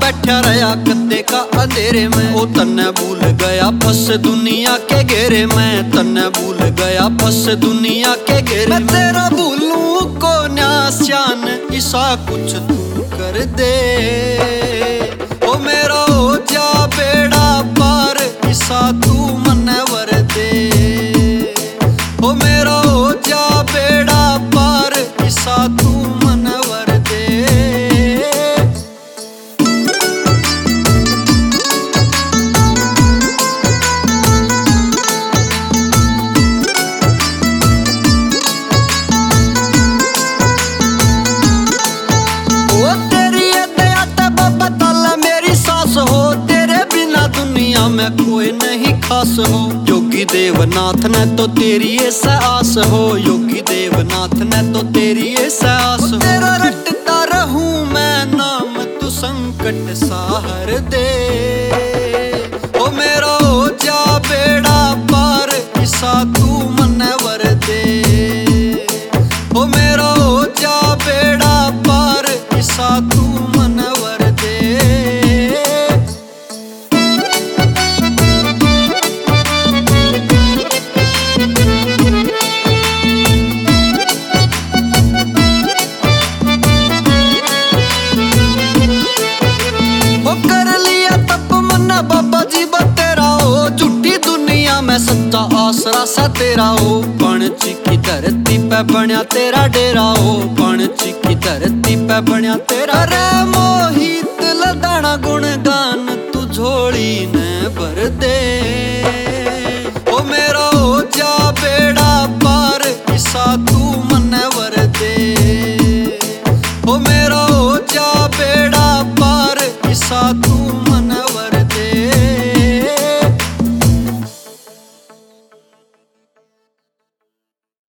बैठा रहा कद्दे का अंधेरे में। ओ तन्ने भूल गया फंस दुनिया के घेरे में, तन्ने भूल गया फंस दुनिया के घेरे में। मैं तेरा भूलूं को न्यास्यान ऐसा कुछ तू कर दे। ओ मेरा हो जा बेड़ा पार ऐसा तू मन्ने वर दे। ओ मेरा हो जा बेड़ा पार ऐसा तू मन्ने वर दे। मैं कोई नहीं खास हो, योगी देवनाथ ने तो तेरी ऐसा आस हो, योगी देवनाथ ने तो तेरी ऐसा आस हो। तेरा रटता रहूं मैं नाम तू संकट साहर दे। ओ मेरा हो जा बेड़ा पार ऐसा तू मन्ने वर दे। ओ मेरा हो जा बेड़ा पार ऐसा तू मन्ने वर दे। बाबा जी तेरा हो, झूठी दुनिया में सच्चा आसरा सा तेरा हो। पणची की धरती पे बन्या तेरा डेरा हो, पणची की धरती पे बन्या तेरा। रे मोहित लदाना गुण गा